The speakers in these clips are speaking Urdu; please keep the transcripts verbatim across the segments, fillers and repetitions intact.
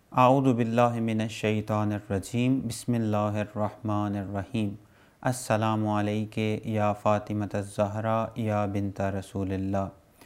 اعوذ باللہ من الشیطان الرجیم بسم اللہ الرحمن الرحیم السلام علیک یا فاطمۃ الزہرا یا بنت رسول اللہ۔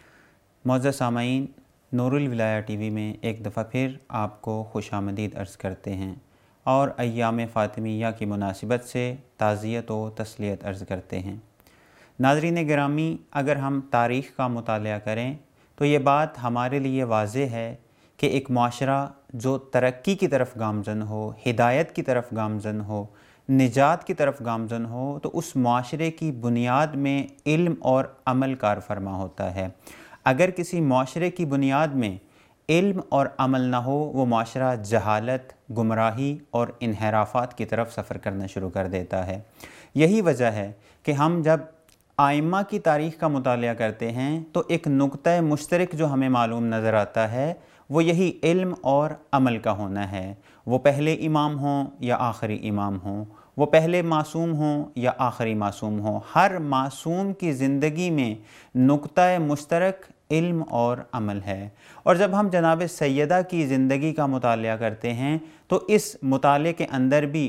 معزز سامعین، نور الولایہ ٹی وی میں ایک دفعہ پھر آپ کو خوش آمدید عرض کرتے ہیں اور ایام فاطمیہ کی مناسبت سے تعزیت و تسلیت عرض کرتے ہیں۔ ناظرین گرامی، اگر ہم تاریخ کا مطالعہ کریں تو یہ بات ہمارے لیے واضح ہے کہ ایک معاشرہ جو ترقی کی طرف گامزن ہو، ہدایت کی طرف گامزن ہو، نجات کی طرف گامزن ہو، تو اس معاشرے کی بنیاد میں علم اور عمل کار فرما ہوتا ہے۔ اگر کسی معاشرے کی بنیاد میں علم اور عمل نہ ہو، وہ معاشرہ جہالت، گمراہی اور انحرافات کی طرف سفر کرنا شروع کر دیتا ہے۔ یہی وجہ ہے کہ ہم جب آئمہ کی تاریخ کا مطالعہ کرتے ہیں تو ایک نقطہ مشترک جو ہمیں معلوم نظر آتا ہے وہ یہی علم اور عمل کا ہونا ہے۔ وہ پہلے امام ہوں یا آخری امام ہوں، وہ پہلے معصوم ہوں یا آخری معصوم ہوں، ہر معصوم کی زندگی میں نقطہ مشترک علم اور عمل ہے۔ اور جب ہم جناب سیدہ کی زندگی کا مطالعہ کرتے ہیں تو اس مطالعے کے اندر بھی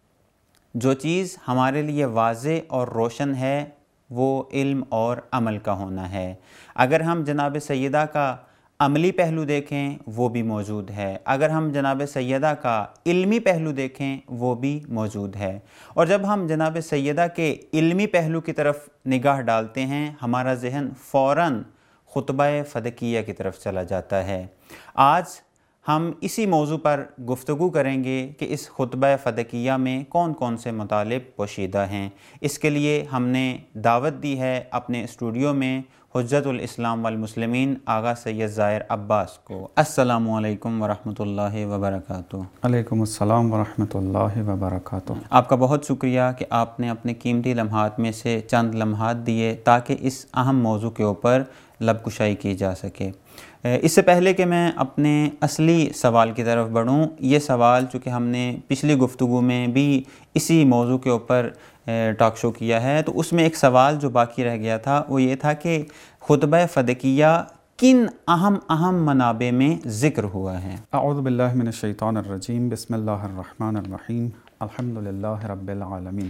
جو چیز ہمارے لیے واضح اور روشن ہے وہ علم اور عمل کا ہونا ہے۔ اگر ہم جناب سیدہ کا عملی پہلو دیکھیں وہ بھی موجود ہے، اگر ہم جناب سیدہ کا علمی پہلو دیکھیں وہ بھی موجود ہے۔ اور جب ہم جناب سیدہ کے علمی پہلو کی طرف نگاہ ڈالتے ہیں ہمارا ذہن فوراً خطبہ فدکیہ کی طرف چلا جاتا ہے۔ آج ہم اسی موضوع پر گفتگو کریں گے کہ اس خطبہ فدکیہ میں کون کون سے مطالب پوشیدہ ہیں۔ اس کے لیے ہم نے دعوت دی ہے اپنے اسٹوڈیو میں حجت الاسلام والمسلمین آغا سید ظاہر عباس کو۔ السلام علیکم ورحمۃ اللہ وبرکاتہ۔ علیکم السلام ورحمۃ اللہ وبرکاتہ۔ آپ کا بہت شکریہ کہ آپ نے اپنے قیمتی لمحات میں سے چند لمحات دیے تاکہ اس اہم موضوع کے اوپر لب کشائی کی جا سکے۔ اس سے پہلے کہ میں اپنے اصلی سوال کی طرف بڑھوں، یہ سوال چونکہ ہم نے پچھلی گفتگو میں بھی اسی موضوع کے اوپر ٹاک شو کیا ہے تو اس میں ایک سوال جو باقی رہ گیا تھا وہ یہ تھا کہ خطبہ فدکیہ کن اہم اہم منابع میں ذکر ہوا ہے؟ اعوذ باللہ من الشیطان الرجیم بسم اللہ الرحمن الرحیم الحمد للہ رب العالمین۔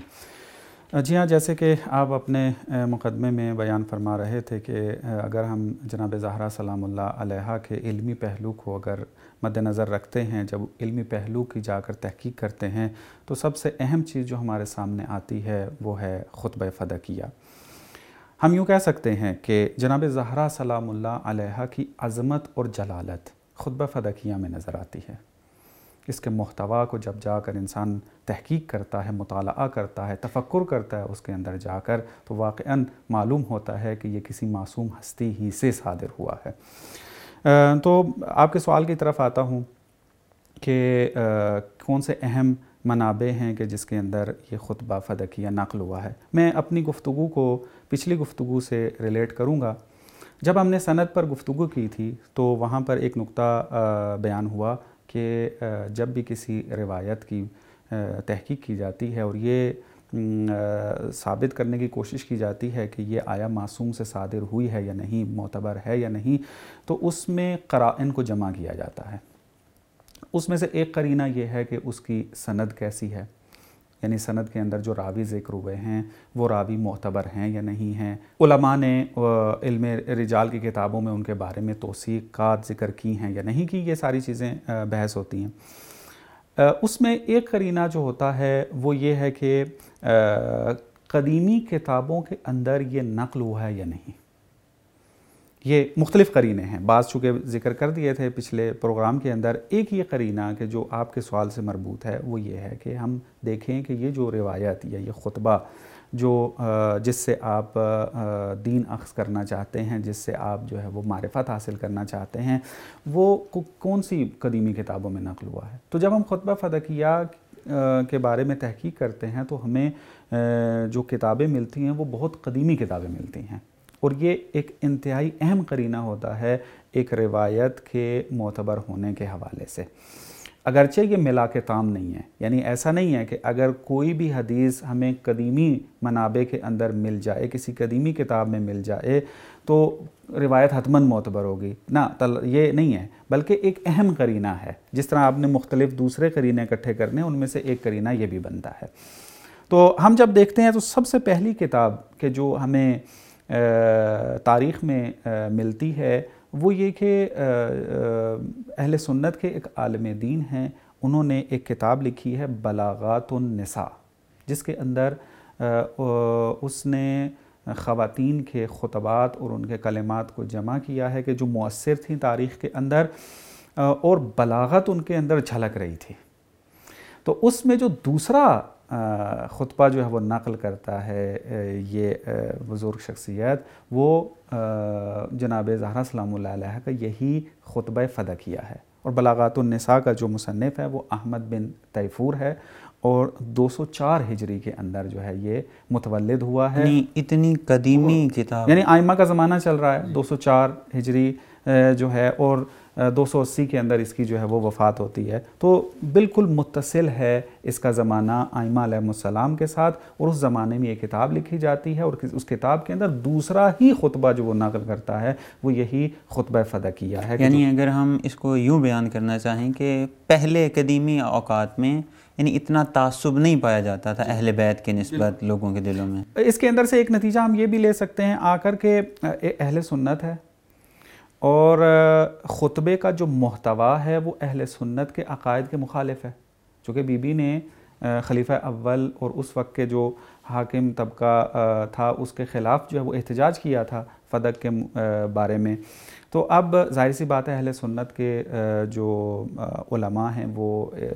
جی ہاں، جیسے کہ آپ اپنے مقدمے میں بیان فرما رہے تھے کہ اگر ہم جناب زہرا سلام اللہ علیہا کے علمی پہلو کو اگر مد نظر رکھتے ہیں، جب علمی پہلو کی جا کر تحقیق کرتے ہیں تو سب سے اہم چیز جو ہمارے سامنے آتی ہے وہ ہے خطبہ فدکیہ۔ ہم یوں کہہ سکتے ہیں کہ جناب زہرا سلام اللہ علیہا کی عظمت اور جلالت خطبہ فدکیہ میں نظر آتی ہے۔ اس کے محتوا کو جب جا کر انسان تحقیق کرتا ہے، مطالعہ کرتا ہے، تفکر کرتا ہے اس کے اندر جا کر، تو واقعاً معلوم ہوتا ہے کہ یہ کسی معصوم ہستی ہی سے صادر ہوا ہے۔ تو آپ کے سوال کی طرف آتا ہوں کہ کون سے اہم منابع ہیں کہ جس کے اندر یہ خطبہ فدکیہ نقل ہوا ہے۔ میں اپنی گفتگو کو پچھلی گفتگو سے ریلیٹ کروں گا۔ جب ہم نے سند پر گفتگو کی تھی تو وہاں پر ایک نقطہ بیان ہوا کہ جب بھی کسی روایت کی تحقیق کی جاتی ہے اور یہ ثابت کرنے کی کوشش کی جاتی ہے کہ یہ آیا معصوم سے صادر ہوئی ہے یا نہیں، معتبر ہے یا نہیں، تو اس میں قرائن کو جمع کیا جاتا ہے۔ اس میں سے ایک قرینہ یہ ہے کہ اس کی سند کیسی ہے، یعنی سند کے اندر جو راوی ذکر ہوئے ہیں وہ راوی معتبر ہیں یا نہیں ہیں۔ علماء نے علم رجال کی کتابوں میں ان کے بارے میں توثیقات ذکر کی ہیں یا نہیں کی، یہ ساری چیزیں بحث ہوتی ہیں۔ اس میں ایک قرینہ جو ہوتا ہے وہ یہ ہے کہ قدیمی کتابوں کے اندر یہ نقل ہوا ہے یا نہیں۔ یہ مختلف قرینے ہیں، بعض چونکہ ذکر کر دیے تھے پچھلے پروگرام کے اندر۔ ایک یہ قرینہ کہ جو آپ کے سوال سے مربوط ہے وہ یہ ہے کہ ہم دیکھیں کہ یہ جو روایت یا یہ خطبہ جو جس سے آپ دین اخذ کرنا چاہتے ہیں، جس سے آپ جو ہے وہ معرفت حاصل کرنا چاہتے ہیں، وہ کون سی قدیمی کتابوں میں نقل ہوا ہے۔ تو جب ہم خطبہ فدکیہ کے بارے میں تحقیق کرتے ہیں تو ہمیں جو کتابیں ملتی ہیں وہ بہت قدیمی کتابیں ملتی ہیں، اور یہ ایک انتہائی اہم قرینہ ہوتا ہے ایک روایت کے معتبر ہونے کے حوالے سے۔ اگرچہ یہ ملا کے تام نہیں ہے، یعنی ایسا نہیں ہے کہ اگر کوئی بھی حدیث ہمیں قدیمی منابع کے اندر مل جائے، کسی قدیمی کتاب میں مل جائے تو روایت حتماً معتبر ہوگی، نہ یہ نہیں ہے، بلکہ ایک اہم قرینہ ہے۔ جس طرح آپ نے مختلف دوسرے قرینے اکٹھے کرنے، ان میں سے ایک قرینہ یہ بھی بنتا ہے۔ تو ہم جب دیکھتے ہیں تو سب سے پہلی کتاب کہ جو ہمیں تاریخ میں ملتی ہے وہ یہ کہ اہل سنت کے ایک عالم دین ہیں، انہوں نے ایک کتاب لکھی ہے بلاغات النساء، جس کے اندر اس نے خواتین کے خطبات اور ان کے کلمات کو جمع کیا ہے کہ جو مؤثر تھیں تاریخ کے اندر، اور بلاغت ان کے اندر جھلک رہی تھی۔ تو اس میں جو دوسرا خطبہ جو ہے وہ نقل کرتا ہے یہ بزرگ شخصیت، وہ جناب زہرا سلام اللہ علیہ کا یہی خطبہ فدکیہ ہے، اور بلاغات النساء کا جو مصنف ہے وہ احمد بن تیفور ہے، اور دو سو چار ہجری کے اندر جو ہے یہ متولد ہوا ہے۔ یعنی اتنی قدیمی کتاب، یعنی آئمہ کا زمانہ چل رہا ہے، دو سو چار ہجری جو ہے، اور دو سو اسی کے اندر اس کی جو ہے وہ وفات ہوتی ہے، تو بالکل متصل ہے اس کا زمانہ آئمہ علیہ السلام کے ساتھ، اور اس زمانے میں یہ کتاب لکھی جاتی ہے، اور اس کتاب کے اندر دوسرا ہی خطبہ جو وہ نقل کرتا ہے وہ یہی خطبہ فدکیہ ہے۔ یعنی اگر ہم اس کو یوں بیان کرنا چاہیں کہ پہلے قدیمی اوقات میں یعنی اتنا تعصب نہیں پایا جاتا تھا اہل بیت کے نسبت لوگوں کے دلوں میں۔ اس کے اندر سے ایک نتیجہ ہم یہ بھی لے سکتے ہیں آ کر کے اہل سنت ہے، اور خطبے کا جو محتوا ہے وہ اہل سنت کے عقائد کے مخالف ہے، چونکہ بی بی نے خلیفہ اول اور اس وقت کے جو حاکم طبقہ تھا اس کے خلاف جو ہے وہ احتجاج کیا تھا فدق کے بارے میں۔ تو اب ظاہر سی بات ہے اہل سنت کے جو علماء ہیں وہ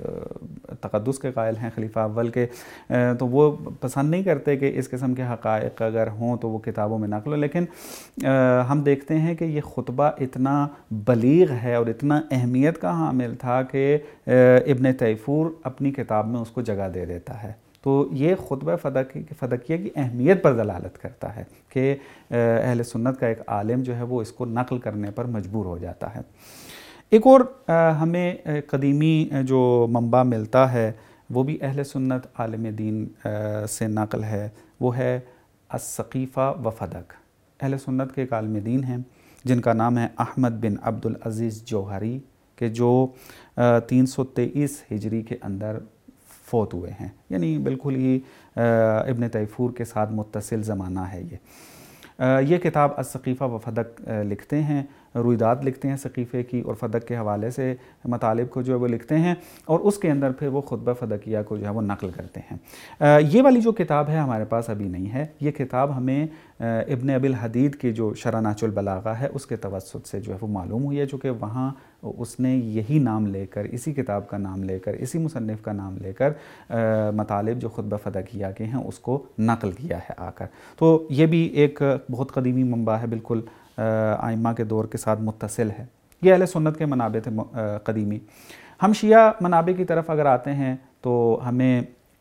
تقدس کے قائل ہیں خلیفہ اول کے، تو وہ پسند نہیں کرتے کہ اس قسم کے حقائق اگر ہوں تو وہ کتابوں میں نقل ہو، لیکن ہم دیکھتے ہیں کہ یہ خطبہ اتنا بلیغ ہے اور اتنا اہمیت کا حامل تھا کہ ابن تیفور اپنی کتاب میں اس کو جگہ دے دیتا ہے۔ تو یہ خطبہ فدکیہ کی اہمیت پر دلالت کرتا ہے کہ اہل سنت کا ایک عالم جو ہے وہ اس کو نقل کرنے پر مجبور ہو جاتا ہے۔ ایک اور ہمیں قدیمی جو منبع ملتا ہے وہ بھی اہل سنت عالم دین سے نقل ہے، وہ ہے السقیفہ و فدک۔ اہل سنت کے ایک عالم دین ہیں جن کا نام ہے احمد بن عبد العزیز جوہری، کہ جو تین سو تیئیس ہجری کے اندر فوت ہوئے ہیں، یعنی بالکل ہی ابن تیفور کے ساتھ متصل زمانہ ہے یہ۔ یہ کتاب السقیفہ و فدک لکھتے ہیں، رویداد لکھتے ہیں سقیفے کی، اور فدک کے حوالے سے مطالب کو جو ہے وہ لکھتے ہیں، اور اس کے اندر پھر وہ خطبہ فدکیہ کو جو ہے وہ نقل کرتے ہیں۔ یہ والی جو کتاب ہے ہمارے پاس ابھی نہیں ہے، یہ کتاب ہمیں ابن ابی الحدید کی جو شرح نہج البلاغہ ہے اس کے توسط سے جو ہے وہ معلوم ہوئی ہے، چونکہ وہاں اس نے یہی نام لے کر، اسی کتاب کا نام لے کر، اسی مصنف کا نام لے کر مطالب جو خطبہ فدکیہ کے ہیں اس کو نقل کیا ہے آ کر۔ تو یہ بھی ایک بہت قدیمی منبع ہے، بالکل آئمہ کے دور کے ساتھ متصل ہے۔ یہ اہل سنت کے منابع تھے قدیمی۔ ہم شیعہ منابع کی طرف اگر آتے ہیں تو ہمیں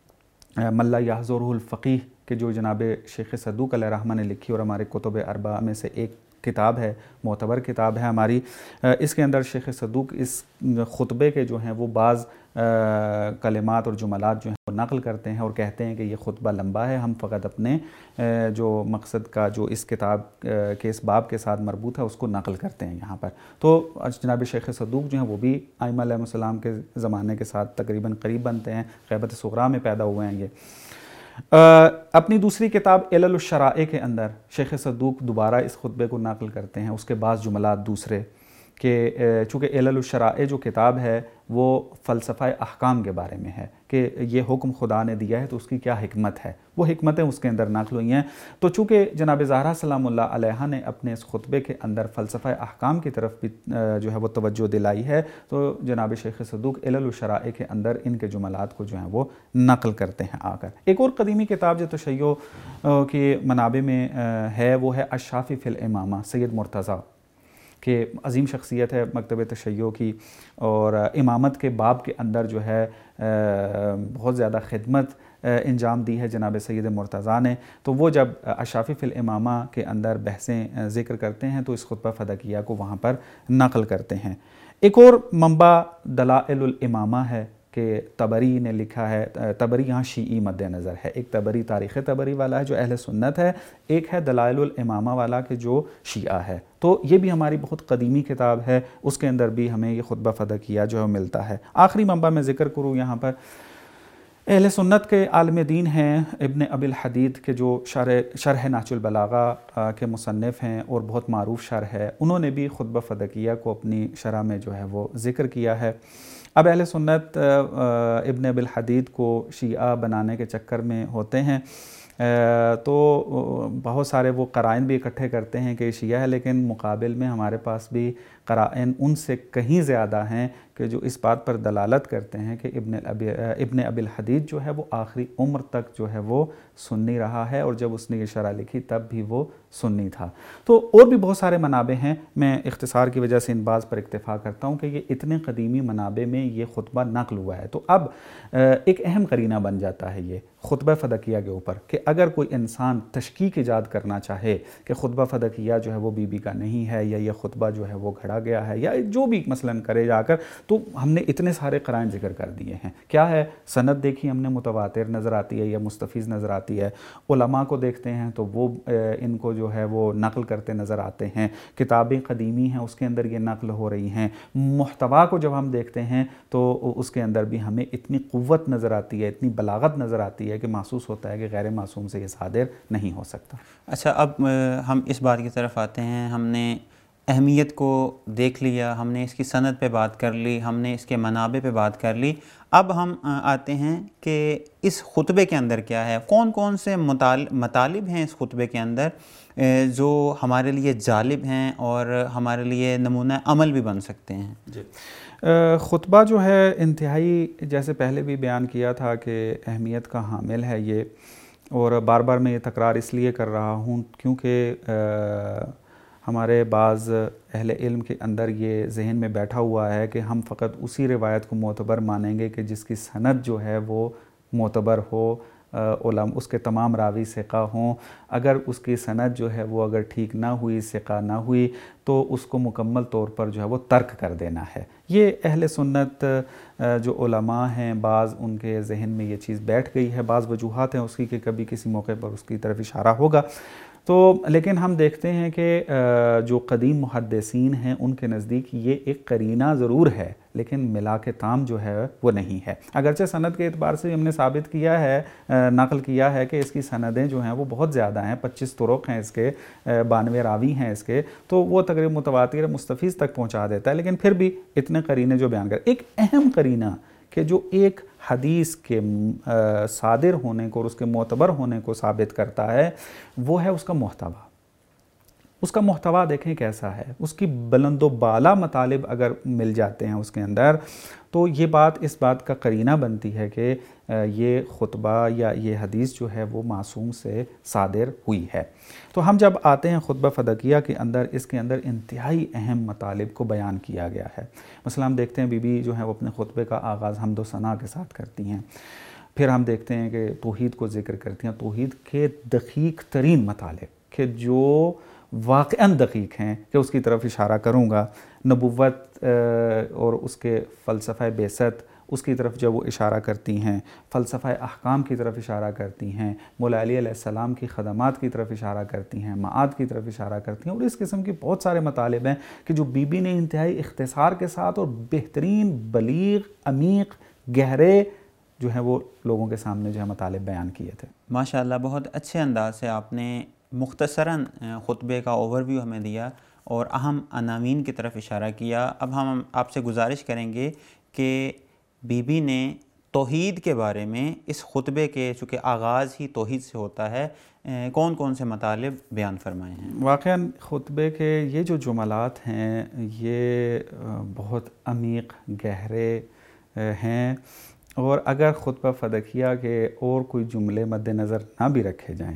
ملا یحضرہ الفقیہ کہ جو جناب شیخ صدوق علیہ الرحمہ نے لکھی، اور ہمارے کتب اربعہ میں سے ایک کتاب ہے، معتبر کتاب ہے ہماری، اس کے اندر شیخ صدوق اس خطبے کے جو ہیں وہ بعض کلمات اور جملات جو ہیں وہ نقل کرتے ہیں، اور کہتے ہیں کہ یہ خطبہ لمبا ہے، ہم فقط اپنے جو مقصد کا جو اس کتاب کے اس باب کے ساتھ مربوط ہے اس کو نقل کرتے ہیں یہاں پر۔ تو جناب شیخ صدوق جو ہیں وہ بھی آئمہ علیہ السلام کے زمانے کے ساتھ تقریباً قریب بنتے ہیں، غیبت صغریٰ میں پیدا ہوئے ہیں یہ۔ اپنی دوسری کتاب علل الشرائع کے اندر شیخ صدوق دوبارہ اس خطبے کو نقل کرتے ہیں، اس کے بعض جملات دوسرے، کہ چونکہ علل الشرائع جو کتاب ہے وہ فلسفہ احکام کے بارے میں ہے، کہ یہ حکم خدا نے دیا ہے تو اس کی کیا حکمت ہے، وہ حکمتیں اس کے اندر نقل ہوئی ہیں۔ تو چونکہ جناب زہرا سلام اللہ علیہ نے اپنے اس خطبے کے اندر فلسفہ احکام کی طرف بھی جو ہے وہ توجہ دلائی ہے، تو جناب شیخ صدوق علل الشرائع کے اندر ان کے جملات کو جو ہیں وہ نقل کرتے ہیں آ کر۔ ایک اور قدیمی کتاب جو تشیع کے منابع میں ہے وہ ہے الشافی فی الامامہ، سید مرتضیٰ، کہ عظیم شخصیت ہے مکتب تشیع کی، اور امامت کے باب کے اندر جو ہے بہت زیادہ خدمت انجام دی ہے جناب سید مرتضیٰ نے، تو وہ جب اشافی فی الامامہ کے اندر بحثیں ذکر کرتے ہیں تو اس خطبہ فدکیہ کو وہاں پر نقل کرتے ہیں۔ ایک اور منبع دلائل الامامہ ہے کہ طبری نے لکھا ہے، طبری یہاں شیعی مد نظر ہے، ایک طبری تاریخ طبری والا ہے جو اہل سنت ہے، ایک ہے دلائل الامامہ والا کہ جو شیعہ ہے، تو یہ بھی ہماری بہت قدیمی کتاب ہے، اس کے اندر بھی ہمیں یہ خطبہ فدکیہ جو ہے ملتا ہے۔ آخری منبع میں ذکر کروں یہاں پر، اہل سنت کے عالم دین ہیں ابن ابی الحدید کے جو شرح شرح نہج البلاغہ کے مصنف ہیں اور بہت معروف شرح ہے، انہوں نے بھی خطبہ فدکیہ کو اپنی شرح میں جو ہے وہ ذکر کیا ہے۔ اب اہل سنت ابن ابی الحدید کو شیعہ بنانے کے چکر میں ہوتے ہیں، تو بہت سارے وہ قرائن بھی اکٹھے کرتے ہیں کہ شیعہ ہے، لیکن مقابل میں ہمارے پاس بھی قرائن ان سے کہیں زیادہ ہیں کہ جو اس بات پر دلالت کرتے ہیں کہ ابن ابی ابن ابی الحدید جو ہے وہ آخری عمر تک جو ہے وہ سنی رہا ہے، اور جب اس نے یہ شرح لکھی تب بھی وہ سنی تھا۔ تو اور بھی بہت سارے منابع ہیں، میں اختصار کی وجہ سے ان بعض پر اکتفا کرتا ہوں کہ یہ اتنے قدیمی منابع میں یہ خطبہ نقل ہوا ہے۔ تو اب ایک اہم قرینہ بن جاتا ہے یہ خطبہ فدکیہ کے اوپر کہ اگر کوئی انسان تشکیک ایجاد کرنا چاہے کہ خطبہ فدکیہ جو ہے وہ بی بی کا نہیں ہے، یا یہ خطبہ جو ہے وہ گھڑا گیا ہے، یا جو بھی مثلاً کرے جا کر، تو ہم نے اتنے سارے قرائن ذکر کر دیے ہیں۔ کیا ہے سند دیکھی ہم نے متواتر نظر آتی ہے یا مستفیض نظر آتی ہے، علماء کو دیکھتے ہیں تو وہ ان کو جو ہے وہ نقل کرتے نظر آتے ہیں، کتابیں قدیمی ہیں اس کے اندر یہ نقل ہو رہی ہیں، محتوا کو جب ہم دیکھتے ہیں تو اس کے اندر بھی ہمیں اتنی قوت نظر آتی ہے، اتنی بلاغت نظر آتی ہے کہ محسوس ہوتا ہے کہ غیر معصوم سے یہ صادر نہیں ہو سکتا۔ اچھا، اب ہم اس بات کی طرف آتے ہیں، ہم نے اہمیت کو دیکھ لیا، ہم نے اس کی سند پہ بات کر لی، ہم نے اس کے منابع پہ بات کر لی، اب ہم آتے ہیں کہ اس خطبے کے اندر کیا ہے، کون کون سے مطالب ہیں اس خطبے کے اندر جو ہمارے لیے جالب ہیں اور ہمارے لیے نمونہ عمل بھی بن سکتے ہیں۔ جی، خطبہ جو ہے انتہائی، جیسے پہلے بھی بیان کیا تھا کہ اہمیت کا حامل ہے یہ، اور بار بار میں یہ تکرار اس لیے کر رہا ہوں کیونکہ ہمارے بعض اہل علم کے اندر یہ ذہن میں بیٹھا ہوا ہے کہ ہم فقط اسی روایت کو معتبر مانیں گے کہ جس کی سند جو ہے وہ معتبر ہو، علم اس کے تمام راوی ثقہ ہوں، اگر اس کی سند جو ہے وہ اگر ٹھیک نہ ہوئی، ثقہ نہ ہوئی، تو اس کو مکمل طور پر جو ہے وہ ترک کر دینا ہے۔ یہ اہل سنت جو علماء ہیں بعض ان کے ذہن میں یہ چیز بیٹھ گئی ہے، بعض وجوہات ہیں اس کی کہ کبھی کسی موقع پر اس کی طرف اشارہ ہوگا، تو لیکن ہم دیکھتے ہیں کہ جو قدیم محدثین ہیں ان کے نزدیک یہ ایک قرینہ ضرور ہے، لیکن ملا کے تام جو ہے وہ نہیں ہے۔ اگرچہ سند کے اعتبار سے ہم نے ثابت کیا ہے، نقل کیا ہے کہ اس کی سندیں جو ہیں وہ بہت زیادہ ہیں، پچیس طرق ہیں اس کے، بانوے راوی ہیں اس کے، تو وہ تقریباً متواتر مستفیض تک پہنچا دیتا ہے، لیکن پھر بھی اتنے قرینے جو بیان کر، ایک اہم قرینہ کہ جو ایک حدیث کے صادر ہونے کو اور اس کے معتبر ہونے کو ثابت کرتا ہے، وہ ہے اس کا محتوا۔ اس کا محتوا دیکھیں کیسا ہے، اس کی بلند و بالا مطالب اگر مل جاتے ہیں اس کے اندر، تو یہ بات اس بات کا قرینہ بنتی ہے کہ یہ خطبہ یا یہ حدیث جو ہے وہ معصوم سے صادر ہوئی ہے۔ تو ہم جب آتے ہیں خطبہ فدکیہ کے اندر، اس کے اندر انتہائی اہم مطالب کو بیان کیا گیا ہے۔ مثلا ہم دیکھتے ہیں بی بی جو ہے وہ اپنے خطبے کا آغاز حمد و ثنا کے ساتھ کرتی ہیں، پھر ہم دیکھتے ہیں کہ توحید کو ذکر کرتی ہیں، توحید کے دقیق ترین مطالب کہ جو واقعاً دقیق ہیں کہ اس کی طرف اشارہ کروں گا، نبوت اور اس کے فلسفہ بعثت اس کی طرف جب وہ اشارہ کرتی ہیں، فلسفہ احکام کی طرف اشارہ کرتی ہیں، مولا علی علیہ السلام کی خدمات کی طرف اشارہ کرتی ہیں، معاد کی طرف اشارہ کرتی ہیں، اور اس قسم کے بہت سارے مطالب ہیں کہ جو بی بی نے انتہائی اختصار کے ساتھ اور بہترین، بلیغ، عمیق، گہرے جو ہیں وہ لوگوں کے سامنے جو ہے مطالب بیان کیے تھے۔ ماشاءاللہ، بہت اچھے انداز سے آپ نے مختصراً خطبے کا اوور ویو ہمیں دیا اور اہم عناوین کی طرف اشارہ کیا۔ اب ہم آپ سے گزارش کریں گے کہ بی بی نے توحید کے بارے میں اس خطبے کے، چونکہ آغاز ہی توحید سے ہوتا ہے، کون کون سے مطالب بیان فرمائے ہیں۔ واقعاً خطبے کے یہ جو جملات ہیں یہ بہت عمیق، گہرے ہیں، اور اگر خطبہ فدکیہ کے اور کوئی جملے مد نظر نہ بھی رکھے جائیں،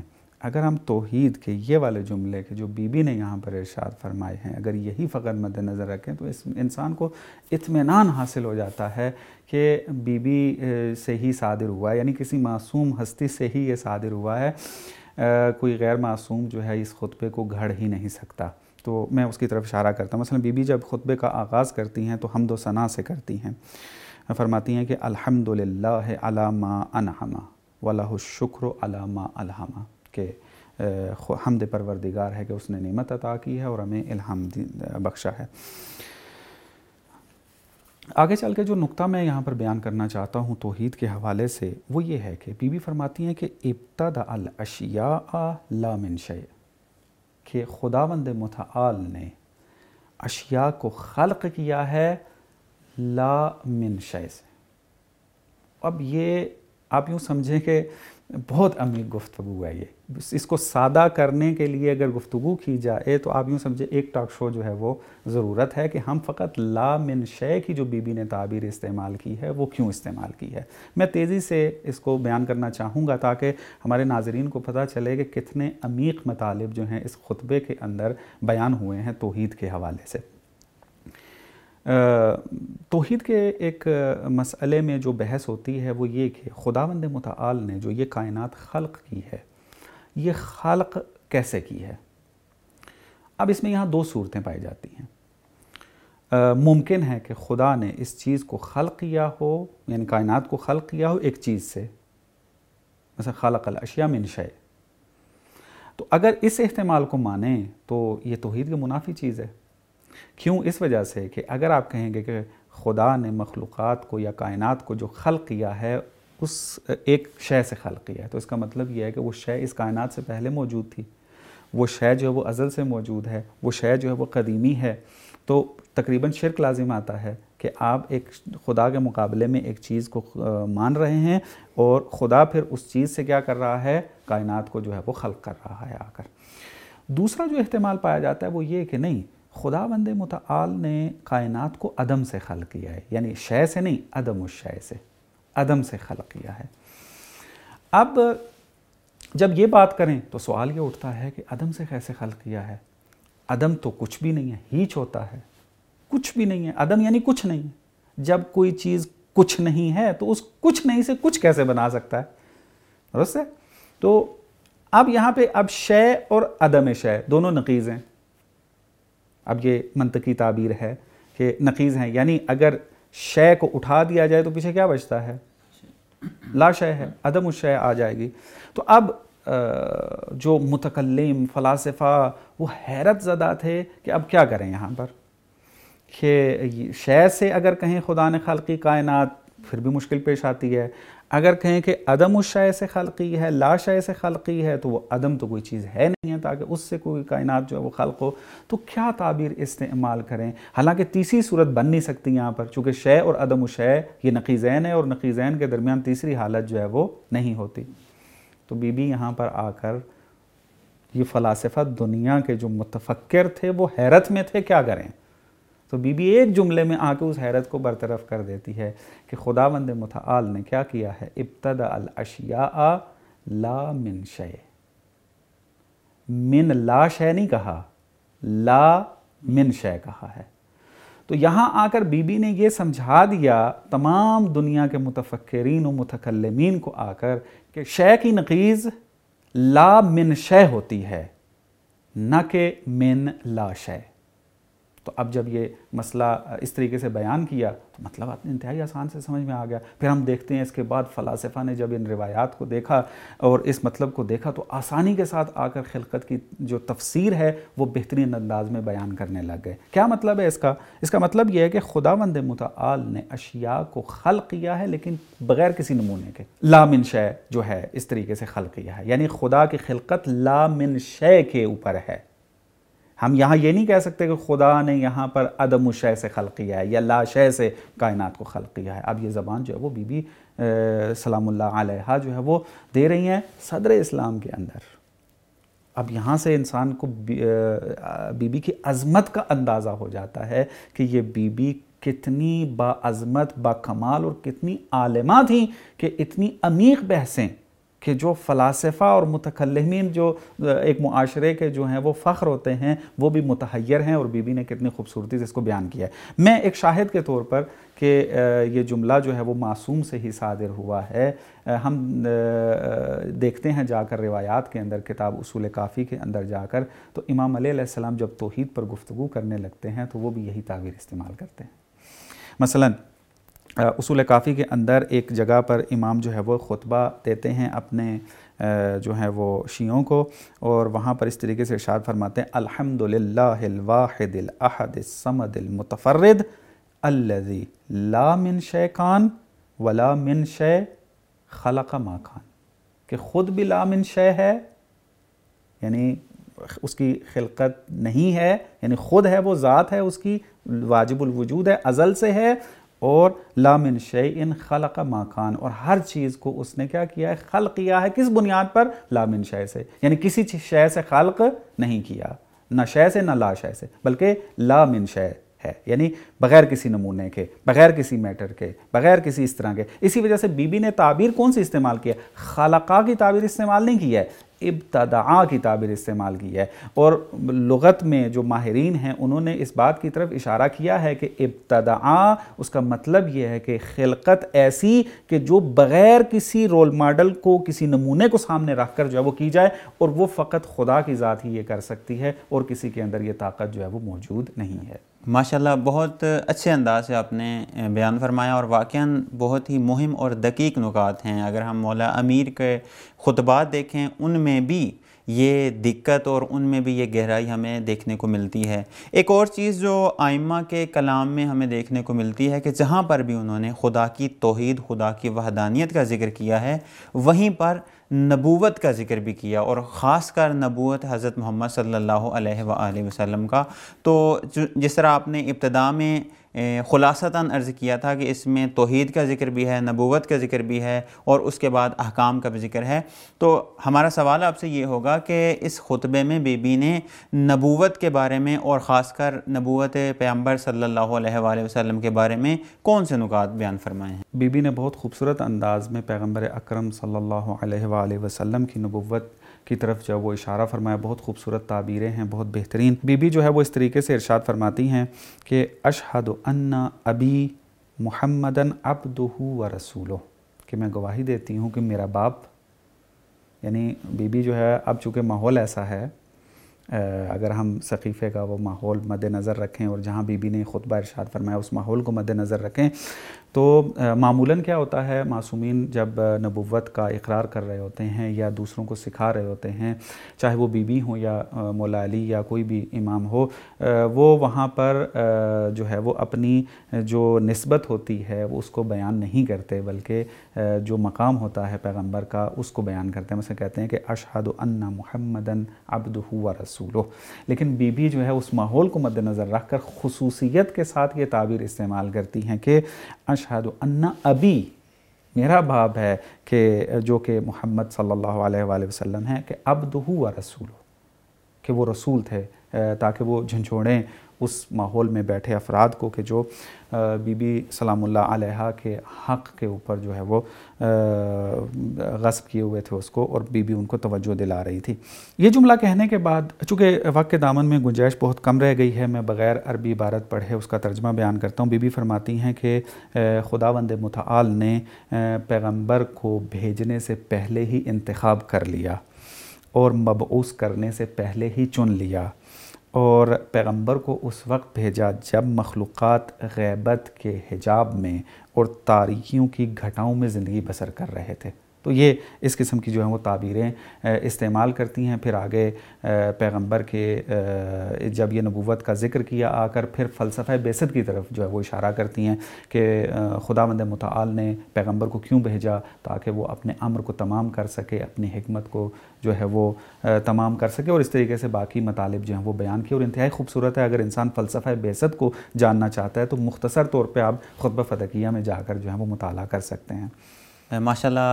اگر ہم توحید کے یہ والے جملے کے جو بی بی نے یہاں پر ارشاد فرمائے ہیں اگر یہی فقط مد نظر رکھیں تو اس انسان کو اطمینان حاصل ہو جاتا ہے کہ بی بی سے ہی صادر ہوا ہے، یعنی کسی معصوم ہستی سے ہی یہ صادر ہوا ہے، کوئی غیر معصوم جو ہے اس خطبے کو گھڑ ہی نہیں سکتا۔ تو میں اس کی طرف اشارہ کرتا ہوں، مثلا بی بی جب خطبے کا آغاز کرتی ہیں تو حمد و ثنا سے کرتی ہیں، فرماتی ہیں کہ الحمدللہ علی ما انعم وَلَهُ الشُّكْرُ عَلَى مَا أَلْهَمَ، کہ حمد پروردگار ہے کہ اس نے نعمت عطا کی ہے اور ہمیں الہام بخشا ہے۔ آگے چل کے جو نقطہ میں یہاں پر بیان کرنا چاہتا ہوں توحید کے حوالے سے وہ یہ ہے کہ بی بی فرماتی ہیں کہ ابتدأ الاشیاء لا من شیء، کہ خداوند متعال نے اشیاء کو خلق کیا ہے لا من شیء سے۔ اب یہ آپ یوں سمجھیں کہ بہت عمیق گفتگو ہے، یہ اس کو سادہ کرنے کے لیے اگر گفتگو کی جائے تو آپ یوں سمجھیں ایک ٹاک شو جو ہے وہ ضرورت ہے کہ ہم فقط لا من شے کی جو بی بی نے تعبیر استعمال کی ہے وہ کیوں استعمال کی ہے۔ میں تیزی سے اس کو بیان کرنا چاہوں گا تاکہ ہمارے ناظرین کو پتہ چلے کہ کتنے عمیق مطالب جو ہیں اس خطبے کے اندر بیان ہوئے ہیں توحید کے حوالے سے۔ توحید کے ایک مسئلے میں جو بحث ہوتی ہے وہ یہ کہ خداوند متعال نے جو یہ کائنات خلق کی ہے یہ خلق کیسے کی ہے۔ اب اس میں یہاں دو صورتیں پائی جاتی ہیں، ممکن ہے کہ خدا نے اس چیز کو خلق کیا ہو، یعنی کائنات کو خلق کیا ہو ایک چیز سے، مثلا خلق الاشیاء من شیء، تو اگر اس احتمال کو مانیں تو یہ توحید کے منافی چیز ہے۔ کیوں؟ اس وجہ سے کہ اگر آپ کہیں گے کہ خدا نے مخلوقات کو یا کائنات کو جو خلق کیا ہے اس ایک شے سے خلق کیا ہے تو اس کا مطلب یہ ہے کہ وہ شے اس کائنات سے پہلے موجود تھی، وہ شے جو ہے وہ ازل سے موجود ہے، وہ شے جو ہے وہ قدیمی ہے، تو تقریباً شرک لازم آتا ہے کہ آپ ایک خدا کے مقابلے میں ایک چیز کو مان رہے ہیں اور خدا پھر اس چیز سے کیا کر رہا ہے، کائنات کو جو ہے وہ خلق کر رہا ہے آ کر۔ دوسرا جو احتمال پایا جاتا ہے وہ یہ کہ نہیں، خداوند متعال نے کائنات کو عدم سے خلق کیا ہے، یعنی شے سے نہیں، عدم الشے سے، عدم سے خلق کیا ہے۔ اب جب یہ بات کریں تو سوال یہ اٹھتا ہے کہ عدم سے کیسے خلق کیا ہے؟ عدم تو کچھ بھی نہیں ہے، ہیچ ہوتا ہے، کچھ بھی نہیں ہے، عدم یعنی کچھ نہیں ہے۔ جب کوئی چیز کچھ نہیں ہے تو اس کچھ نہیں سے کچھ کیسے بنا سکتا ہے؟ درست ہے؟ تو اب یہاں پہ اب شے اور عدم شے دونوں نقیض ہیں۔ اب یہ منطقی تعبیر ہے کہ نقیض ہیں، یعنی اگر شے کو اٹھا دیا جائے تو پیچھے کیا بچتا ہے؟ لا شے ہے، عدم الشے آ جائے گی۔ تو اب جو متکلم فلاسفہ وہ حیرت زدہ تھے کہ اب کیا کریں یہاں پر، کہ شے سے اگر کہیں خدا نے خلقی کائنات پھر بھی مشکل پیش آتی ہے، اگر کہیں کہ عدم الشے سے خلقی ہے، لا شے سے خلقی ہے، تو وہ عدم تو کوئی چیز ہے نہیں ہے تاکہ اس سے کوئی کائنات جو ہے وہ خلق ہو، تو کیا تعبیر استعمال کریں؟ حالانکہ تیسری صورت بن نہیں سکتی یہاں پر، چونکہ شے اور عدم الشے یہ نقیضین ہے اور نقیضین کے درمیان تیسری حالت جو ہے وہ نہیں ہوتی۔ تو بی بی یہاں پر آ کر یہ فلاسفہ دنیا کے جو متفکر تھے وہ حیرت میں تھے، کیا کریں؟ تو بی بی ایک جملے میں آ کے اس حیرت کو برطرف کر دیتی ہے کہ خداوند متعال نے کیا کیا ہے، ابتدأ الاشیاء لا من شیء، من لا شے نہیں کہا، لا من شے کہا ہے۔ تو یہاں آ کر بی بی نے یہ سمجھا دیا تمام دنیا کے متفکرین و متکلمین کو آ کر کہ شے کی نقیض لا من شے ہوتی ہے، نہ کہ من لا شے۔ تو اب جب یہ مسئلہ اس طریقے سے بیان کیا تو مطلب انتہائی آسان سے سمجھ میں آ گیا۔ پھر ہم دیکھتے ہیں اس کے بعد فلاسفہ نے جب ان روایات کو دیکھا اور اس مطلب کو دیکھا تو آسانی کے ساتھ آ کر خلقت کی جو تفسیر ہے وہ بہترین انداز میں بیان کرنے لگ گئے۔ کیا مطلب ہے اس کا؟ اس کا مطلب یہ ہے کہ خداوند متعال نے اشیاء کو خلق کیا ہے لیکن بغیر کسی نمونے کے، لا من شے جو ہے اس طریقے سے خلق کیا ہے، یعنی خدا کی خلقت لا من شے کے اوپر ہے۔ ہم یہاں یہ نہیں کہہ سکتے کہ خدا نے یہاں پر عدم الشے سے خلق کیا ہے یا لا شے سے کائنات کو خلق کیا ہے۔ اب یہ زبان جو ہے وہ بی بی سلام اللہ علیہا جو ہے وہ دے رہی ہیں صدر اسلام کے اندر۔ اب یہاں سے انسان کو بی بی کی عظمت کا اندازہ ہو جاتا ہے کہ یہ بی بی کتنی باعظمت، با کمال اور کتنی عالمہ تھیں کہ اتنی عمیق بحثیں کہ جو فلاسفہ اور متکلمین جو ایک معاشرے کے جو ہیں وہ فخر ہوتے ہیں وہ بھی متحیر ہیں، اور بی بی نے کتنی خوبصورتی سے اس کو بیان کیا ہے۔ میں ایک شاہد کے طور پر کہ یہ جملہ جو ہے وہ معصوم سے ہی صادر ہوا ہے، ہم دیکھتے ہیں جا کر روایات کے اندر، کتاب اصول کافی کے اندر جا کر، تو امام علیہ السلام جب توحید پر گفتگو کرنے لگتے ہیں تو وہ بھی یہی تعبیر استعمال کرتے ہیں۔ مثلاً اصول کافی کے اندر ایک جگہ پر امام جو ہے وہ خطبہ دیتے ہیں اپنے جو ہیں وہ شیعوں کو، اور وہاں پر اس طریقے سے ارشاد فرماتے ہیں الحمدللہ الواحد الاحد الصمد المتفرد الذی لا من شے کان ولا من شے خلق ما کان، کہ خود بھی لا من شے ہے، یعنی اس کی خلقت نہیں ہے، یعنی خود ہے وہ ذات ہے اس کی، واجب الوجود ہے، ازل سے ہے، اور لا من شیء خلق ما کان، اور ہر چیز کو اس نے کیا کیا ہے، خلق کیا ہے۔ کس بنیاد پر؟ لا من شیء سے، یعنی کسی شے سے خلق نہیں کیا، نہ شے سے نہ لا شے سے، بلکہ لا من شیء ہے، یعنی بغیر کسی نمونے کے، بغیر کسی میٹر کے، بغیر کسی اس طرح کے۔ اسی وجہ سے بی بی نے تعبیر کون سی استعمال کی ہے؟ خلقہ کی تعبیر استعمال نہیں کی ہے، ابتدعا کی تعبیر استعمال کی ہے۔ اور لغت میں جو ماہرین ہیں انہوں نے اس بات کی طرف اشارہ کیا ہے کہ ابتدعا اس کا مطلب یہ ہے کہ خلقت ایسی کہ جو بغیر کسی رول ماڈل کو، کسی نمونے کو سامنے رکھ کر جو ہے وہ کی جائے، اور وہ فقط خدا کی ذات ہی یہ کر سکتی ہے، اور کسی کے اندر یہ طاقت جو ہے وہ موجود نہیں ہے۔ ماشاءاللہ بہت اچھے انداز سے آپ نے بیان فرمایا، اور واقعاً بہت ہی مہم اور دقیق نکات ہیں۔ اگر ہم مولا امیر کے خطبات دیکھیں ان میں بھی یہ دقت اور ان میں بھی یہ گہرائی ہمیں دیکھنے کو ملتی ہے۔ ایک اور چیز جو ائمہ کے کلام میں ہمیں دیکھنے کو ملتی ہے کہ جہاں پر بھی انہوں نے خدا کی توحید، خدا کی وحدانیت کا ذکر کیا ہے، وہیں پر نبوت کا ذکر بھی کیا، اور خاص کر نبوت حضرت محمد صلی اللہ علیہ وآلہ وسلم کا۔ تو جس طرح آپ نے ابتدا میں خلاصتاً عرض کیا تھا کہ اس میں توحید کا ذکر بھی ہے، نبوت کا ذکر بھی ہے، اور اس کے بعد احکام کا بھی ذکر ہے، تو ہمارا سوال آپ سے یہ ہوگا کہ اس خطبے میں بی بی نے نبوت کے بارے میں، اور خاص کر نبوت پیغمبر صلی اللہ علیہ وآلہ وسلم کے بارے میں کون سے نکات بیان فرمائے ہیں؟ بی بی نے بہت خوبصورت انداز میں پیغمبر اکرم صلی اللہ علیہ وآلہ وسلم کی نبوت کی طرف جو وہ اشارہ فرمایا، بہت خوبصورت تعبیریں ہیں، بہت بہترین۔ بی بی جو ہے وہ اس طریقے سے ارشاد فرماتی ہیں کہ اشہد ان ابی محمدن عبدہ و رسولہ، کہ میں گواہی دیتی ہوں کہ میرا باپ، یعنی بی بی جو ہے، اب چونکہ ماحول ایسا ہے، اگر ہم سقیفے کا وہ ماحول مد نظر رکھیں اور جہاں بی بی نے خطبہ ارشاد فرمایا اس ماحول کو مد نظر رکھیں، تو معمولاً کیا ہوتا ہے، معصومین جب نبوت کا اقرار کر رہے ہوتے ہیں یا دوسروں کو سکھا رہے ہوتے ہیں، چاہے وہ بی بی ہوں یا مولا علی یا کوئی بھی امام ہو، وہ وہاں پر جو ہے وہ اپنی جو نسبت ہوتی ہے وہ اس کو بیان نہیں کرتے، بلکہ جو مقام ہوتا ہے پیغمبر کا اس کو بیان کرتے ہیں۔ مثلا کہتے ہیں کہ اشہد ان محمدن عبدہ و رسولہ، لیکن بی بی جو ہے اس ماحول کو مد نظر رکھ کر خصوصیت کے ساتھ یہ تعبیر استعمال کرتی ہیں کہ اشہد ان ابی، میرا باپ ہے، کہ جو کہ محمد صلی اللہ علیہ وآلہ وسلم ہے، کہ عبدہ و رسولہ، کہ وہ رسول تھے، تاکہ وہ جھنجھوڑیں اس ماحول میں بیٹھے افراد کو کہ جو بی بی سلام اللہ علیہا کے حق کے اوپر جو ہے وہ غصب کیے ہوئے تھے اس کو، اور بی بی ان کو توجہ دلا رہی تھی۔ یہ جملہ کہنے کے بعد چونکہ وقت کے دامن میں گنجائش بہت کم رہ گئی ہے، میں بغیر عربی عبارت پڑھے اس کا ترجمہ بیان کرتا ہوں۔ بی بی فرماتی ہیں کہ خداوند متعال نے پیغمبر کو بھیجنے سے پہلے ہی انتخاب کر لیا، اور مبعوث کرنے سے پہلے ہی چن لیا، اور پیغمبر کو اس وقت بھیجا جب مخلوقات غیبت کے حجاب میں اور تاریکیوں کی گھٹاؤں میں زندگی بسر کر رہے تھے۔ تو یہ اس قسم کی جو ہیں وہ تعبیریں استعمال کرتی ہیں۔ پھر آگے پیغمبر کے جب یہ نبوت کا ذکر کیا آ کر پھر فلسفہ بعثت کی طرف جو ہے وہ اشارہ کرتی ہیں کہ خداوند متعال نے پیغمبر کو کیوں بھیجا، تاکہ وہ اپنے امر کو تمام کر سکے، اپنی حکمت کو جو ہے وہ تمام کر سکے، اور اس طریقے سے باقی مطالب جو ہیں وہ بیان کیے، اور انتہائی خوبصورت ہے۔ اگر انسان فلسفہ بعثت کو جاننا چاہتا ہے تو مختصر طور پہ آپ خطبہ فدقیہ میں جا کر جو ہے وہ مطالعہ کر سکتے ہیں۔ ماشاءاللہ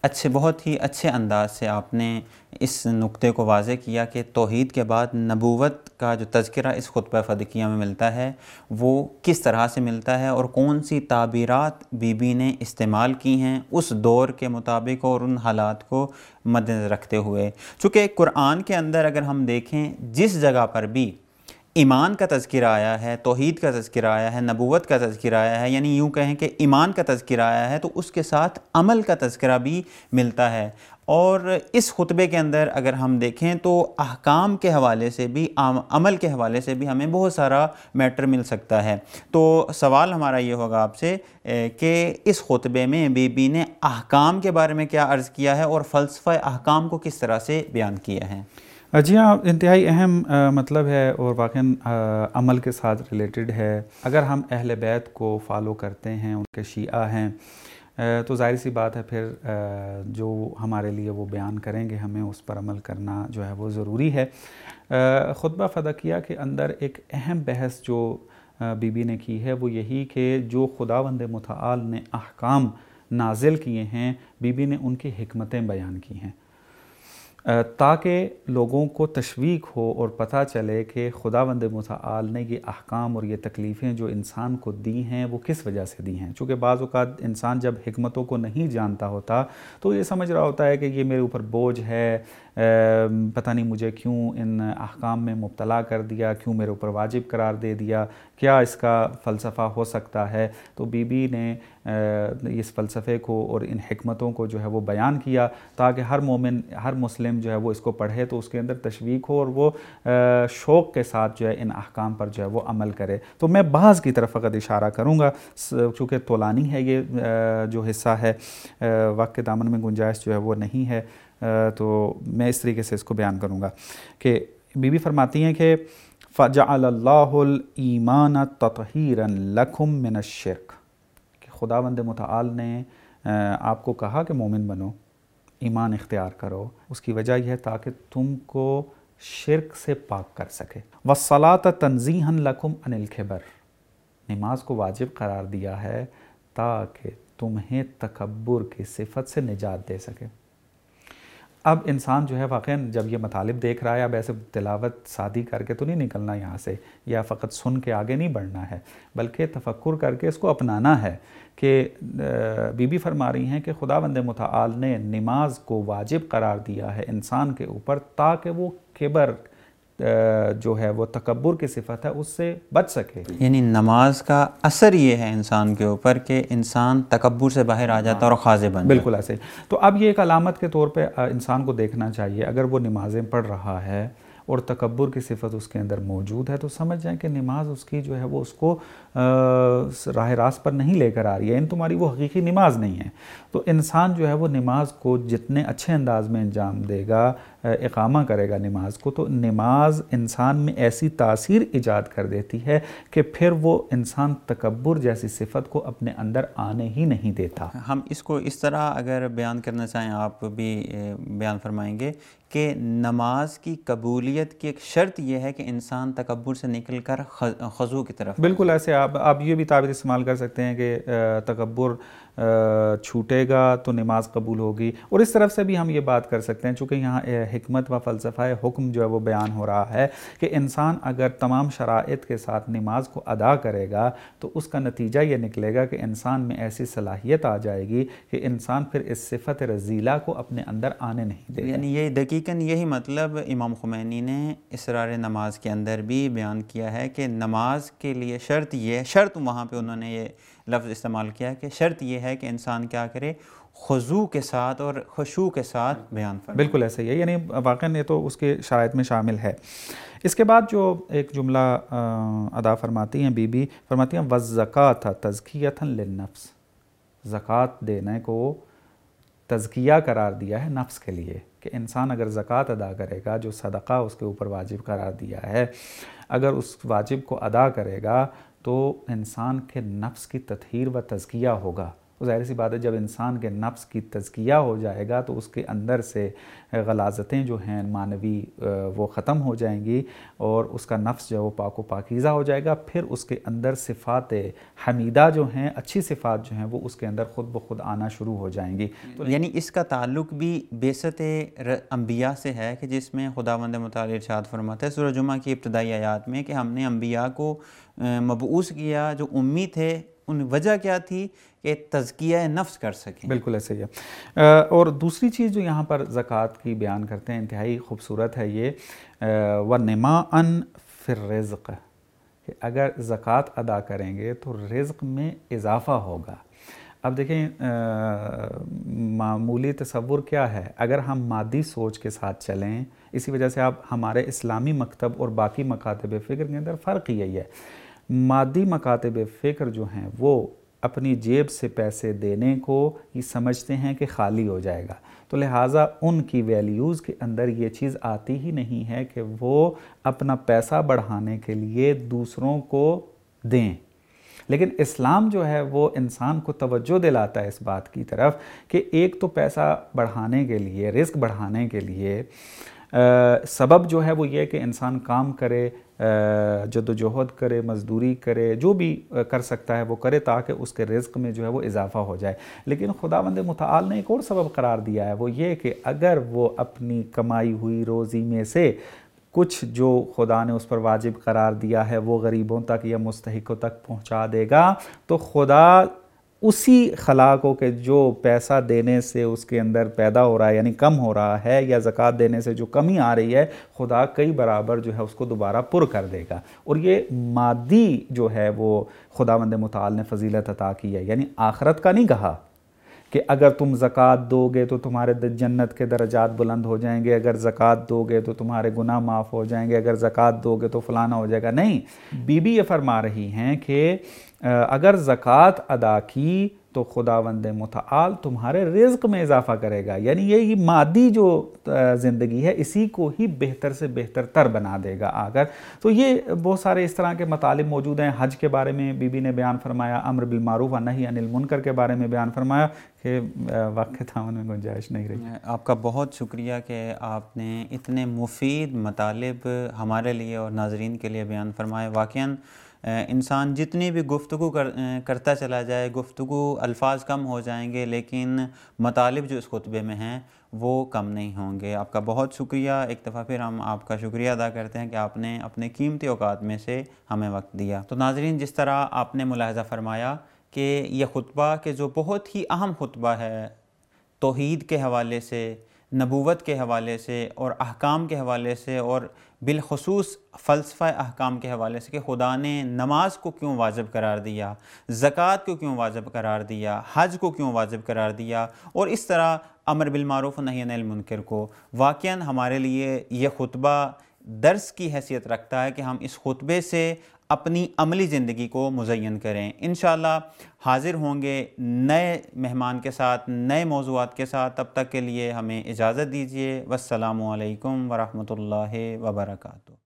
اچھے بہت ہی اچھے انداز سے آپ نے اس نقطے کو واضح کیا کہ توحید کے بعد نبوت کا جو تذکرہ اس خطبہ فدقیہ میں ملتا ہے وہ کس طرح سے ملتا ہے اور کون سی تعبیرات بی بی نے استعمال کی ہیں اس دور کے مطابق اور ان حالات کو مد نظر رکھتے ہوئے. چونکہ قرآن کے اندر اگر ہم دیکھیں جس جگہ پر بھی ایمان کا تذکرہ آیا ہے، توحید کا تذکرہ آیا ہے، نبوت کا تذکرہ آیا ہے، یعنی یوں کہیں کہ ایمان کا تذکرہ آیا ہے، تو اس کے ساتھ عمل کا تذکرہ بھی ملتا ہے. اور اس خطبے کے اندر اگر ہم دیکھیں تو احکام کے حوالے سے بھی، عمل کے حوالے سے بھی ہمیں بہت سارا میٹر مل سکتا ہے. تو سوال ہمارا یہ ہوگا آپ سے کہ اس خطبے میں بی بی نے احکام کے بارے میں کیا عرض کیا ہے اور فلسفہ احکام کو کس طرح سے بیان کیا ہے؟ جی ہاں، انتہائی اہم مطلب ہے اور واقعاً عمل کے ساتھ ریلیٹڈ ہے. اگر ہم اہل بیت کو فالو کرتے ہیں، ان کے شیعہ ہیں، تو ظاہر سی بات ہے پھر جو ہمارے لیے وہ بیان کریں گے ہمیں اس پر عمل کرنا جو ہے وہ ضروری ہے. خطبہ فدقیہ کے اندر ایک اہم بحث جو بی بی نے کی ہے وہ یہی کہ جو خداوند متعال نے احکام نازل کیے ہیں، بی بی نے ان کی حکمتیں بیان کی ہیں تاکہ لوگوں کو تشویق ہو اور پتہ چلے کہ خداوند متعال نے یہ احکام اور یہ تکلیفیں جو انسان کو دی ہیں وہ کس وجہ سے دی ہیں. چونکہ بعض اوقات انسان جب حکمتوں کو نہیں جانتا ہوتا تو یہ سمجھ رہا ہوتا ہے کہ یہ میرے اوپر بوجھ ہے، پتہ نہیں مجھے کیوں ان احکام میں مبتلا کر دیا، کیوں میرے اوپر واجب قرار دے دیا، کیا اس کا فلسفہ ہو سکتا ہے. تو بی بی نے اس فلسفے کو اور ان حکمتوں کو جو ہے وہ بیان کیا تاکہ ہر مومن، ہر مسلم جو ہے وہ اس کو پڑھے تو اس کے اندر تشویق ہو اور وہ شوق کے ساتھ جو ہے ان احکام پر جو ہے وہ عمل کرے. تو میں بعض کی طرف فقط اشارہ کروں گا چونکہ طولانی ہے یہ جو حصہ ہے، وقت کے دامن میں گنجائش جو ہے وہ نہیں ہے، تو میں اس طریقے سے اس کو بیان کروں گا کہ بی بی فرماتی ہیں کہ فَجَعَلَ اللَّهُ الْإِيمَانَ تَطْهِيرًا لَكُم مِّنَ الشِّرْكِ، کہ خداوند متعال نے آپ کو کہا کہ مومن بنو، ایمان اختیار کرو. اس کی وجہ یہ ہے تاکہ تم کو شرک سے پاک کر سکے. وَالصَّلَاةَ تَنزِيهًا لَكُمْ عَنِ الْكِبَرِ، نماز کو واجب قرار دیا ہے تاکہ تمہیں تکبر کی صفت سے نجات دے سکے. اب انسان جو ہے واقعاً جب یہ مطالب دیکھ رہا ہے، اب ایسے تلاوت سادی کر کے تو نہیں نکلنا یہاں سے، یا فقط سن کے آگے نہیں بڑھنا ہے، بلکہ تفکر کر کے اس کو اپنانا ہے. کہ بی بی فرما رہی ہیں کہ خداوند متعال نے نماز کو واجب قرار دیا ہے انسان کے اوپر تاکہ وہ کبر جو ہے وہ تکبر کی صفت ہے اس سے بچ سکے. یعنی نماز کا اثر یہ ہے انسان کے اوپر کہ انسان تکبر سے باہر آ جاتا ہے اور خاضع بن جاتا ہے. بالکل ایسے. تو اب یہ ایک علامت کے طور پہ انسان کو دیکھنا چاہیے اگر وہ نمازیں پڑھ رہا ہے اور تکبر کی صفت اس کے اندر موجود ہے تو سمجھ جائیں کہ نماز اس کی جو ہے وہ اس کو راہ راست پر نہیں لے کر آ رہی ہے، ان تمہاری وہ حقیقی نماز نہیں ہے. تو انسان جو ہے وہ نماز کو جتنے اچھے انداز میں انجام دے گا، اقامہ کرے گا نماز کو، تو نماز انسان میں ایسی تاثیر ایجاد کر دیتی ہے کہ پھر وہ انسان تکبر جیسی صفت کو اپنے اندر آنے ہی نہیں دیتا. ہم اس کو اس طرح اگر بیان کرنا چاہیں، آپ بھی بیان فرمائیں گے کہ نماز کی قبولیت کی ایک شرط یہ ہے کہ انسان تکبر سے نکل کر خضوع کی طرف. بالکل ایسے. آپ آپ یہ بھی تعبیر استعمال کر سکتے ہیں کہ تکبر چھوٹے گا تو نماز قبول ہوگی، اور اس طرف سے بھی ہم یہ بات کر سکتے ہیں چونکہ یہاں حکمت و فلسفہ حکم جو ہے وہ بیان ہو رہا ہے کہ انسان اگر تمام شرائط کے ساتھ نماز کو ادا کرے گا تو اس کا نتیجہ یہ نکلے گا کہ انسان میں ایسی صلاحیت آ جائے گی کہ انسان پھر اس صفت رذیلہ کو اپنے اندر آنے نہیں دے گا. یعنی یہ دقیقاً یہی مطلب امام خمینی نے اسرار نماز کے اندر بھی بیان کیا ہے کہ نماز کے لیے شرط یہ ہے، شرط وہاں پہ انہوں نے یہ لفظ استعمال کیا کہ شرط یہ ہے کہ انسان کیا کرے، خضوع کے ساتھ اور خشوع کے ساتھ بیان فرمائے. بالکل ایسے ہی ہے. یعنی واقعاً یہ تو اس کے شرائط میں شامل ہے. اس کے بعد جو ایک جملہ ادا فرماتی ہیں بی بی، فرماتی ہیں وَالزَّكَاةَ تَزْكِيَةً لِلنَّفْسِ، زکوٰۃ دینے کو تزکیہ قرار دیا ہے نفس کے لیے، کہ انسان اگر زکوٰۃ ادا کرے گا، جو صدقہ اس کے اوپر واجب قرار دیا ہے، اگر اس واجب کو ادا کرے گا تو انسان کے نفس کی تطہیر و تزکیہ ہوگا، تو ظاہر سی بات ہے جب انسان کے نفس کی تزکیہ ہو جائے گا تو اس کے اندر سے غلاظتیں جو ہیں معنوی وہ ختم ہو جائیں گی اور اس کا نفس جو ہے وہ پاک و پاکیزہ ہو جائے گا، پھر اس کے اندر صفات حمیدہ جو ہیں، اچھی صفات جو ہیں وہ اس کے اندر خود بخود آنا شروع ہو جائیں گی۔ تو یعنی اس کا تعلق بھی بعثت انبیاء سے ہے کہ جس میں خداوند متعال ارشاد فرماتا ہے سورہ جمعہ کی ابتدائی آیات میں کہ ہم نے انبیاء کو مبعوث کیا جو امی تھے، ان وجہ کیا تھی کہ تزکیہ نفس کر سکیں۔ بالکل ایسے ہی ہے۔ اور دوسری چیز جو یہاں پر زکوٰۃ کی بیان کرتے ہیں انتہائی خوبصورت ہے یہ، وَنِمَاءً فِي الرِّزْقِ، کہ اگر زکوٰۃ ادا کریں گے تو رزق میں اضافہ ہوگا۔ اب دیکھیں معمولی تصور کیا ہے، اگر ہم مادی سوچ کے ساتھ چلیں، اسی وجہ سے آپ ہمارے اسلامی مکتب اور باقی مکاتب فکر کے اندر فرق یہی ہے، مادی مکاتب فکر جو ہیں وہ اپنی جیب سے پیسے دینے کو یہ سمجھتے ہیں کہ خالی ہو جائے گا، تو لہٰذا ان کی ویلیوز کے اندر یہ چیز آتی ہی نہیں ہے کہ وہ اپنا پیسہ بڑھانے کے لیے دوسروں کو دیں۔ لیکن اسلام جو ہے وہ انسان کو توجہ دلاتا ہے اس بات کی طرف کہ ایک تو پیسہ بڑھانے کے لیے، رزق بڑھانے کے لیے سبب جو ہے وہ یہ کہ انسان کام کرے، جد و جہد کرے، مزدوری کرے، جو بھی کر سکتا ہے وہ کرے تاکہ اس کے رزق میں جو ہے وہ اضافہ ہو جائے۔ لیکن خداوند متعال نے ایک اور سبب قرار دیا ہے، وہ یہ کہ اگر وہ اپنی کمائی ہوئی روزی میں سے کچھ جو خدا نے اس پر واجب قرار دیا ہے وہ غریبوں تک یا مستحقوں تک پہنچا دے گا تو خدا اسی خلا کو کہ جو پیسہ دینے سے اس کے اندر پیدا ہو رہا ہے یعنی کم ہو رہا ہے یا زکوٰۃ دینے سے جو کمی آ رہی ہے، خدا کئی برابر جو ہے اس کو دوبارہ پر کر دے گا۔ اور یہ مادی جو ہے وہ خداوند متعال نے فضیلت عطا کی ہے، یعنی آخرت کا نہیں کہا کہ اگر تم زکوٰۃ دو گے تو تمہارے جنت کے درجات بلند ہو جائیں گے، اگر زکوٰۃ دو گے تو تمہارے گناہ معاف ہو جائیں گے، اگر زکوٰۃ دو گے تو فلانا ہو جائے گا، نہیں، بی بی یہ فرما رہی ہیں کہ اگر زکوٰۃ ادا کی تو خداوند متعال تمہارے رزق میں اضافہ کرے گا، یعنی یہ مادی جو زندگی ہے اسی کو ہی بہتر سے بہتر تر بنا دے گا آگر۔ تو یہ بہت سارے اس طرح کے مطالب موجود ہیں۔ حج کے بارے میں بی بی نے بیان فرمایا، امر بالمعروف و نہی عن المنکر کے بارے میں بیان فرمایا کہ واقع تھامن میں گنجائش نہیں رہی۔ آپ کا بہت شکریہ کہ آپ نے اتنے مفید مطالب ہمارے لیے اور ناظرین کے لیے بیان فرمائے۔ واقعاً انسان جتنی بھی گفتگو کر کرتا چلا جائے، گفتگو الفاظ کم ہو جائیں گے لیکن مطالب جو اس خطبے میں ہیں وہ کم نہیں ہوں گے۔ آپ کا بہت شکریہ، ایک دفعہ پھر ہم آپ کا شکریہ ادا کرتے ہیں کہ آپ نے اپنے قیمتی اوقات میں سے ہمیں وقت دیا۔ تو ناظرین، جس طرح آپ نے ملاحظہ فرمایا کہ یہ خطبہ کہ جو بہت ہی اہم خطبہ ہے توحید کے حوالے سے، نبوت کے حوالے سے اور احکام کے حوالے سے اور بالخصوص فلسفہ احکام کے حوالے سے کہ خدا نے نماز کو کیوں واجب قرار دیا، زکوٰۃ کو کیوں واجب قرار دیا، حج کو کیوں واجب قرار دیا، اور اس طرح امر بالمعروف و نہی عن المنکر کو، واقعاً ہمارے لیے یہ خطبہ درس کی حیثیت رکھتا ہے کہ ہم اس خطبے سے اپنی عملی زندگی کو مزین کریں۔ انشاءاللہ حاضر ہوں گے نئے مہمان کے ساتھ، نئے موضوعات کے ساتھ، تب تک کے لیے ہمیں اجازت دیجیے۔ والسلام علیکم ورحمۃ اللہ وبرکاتہ۔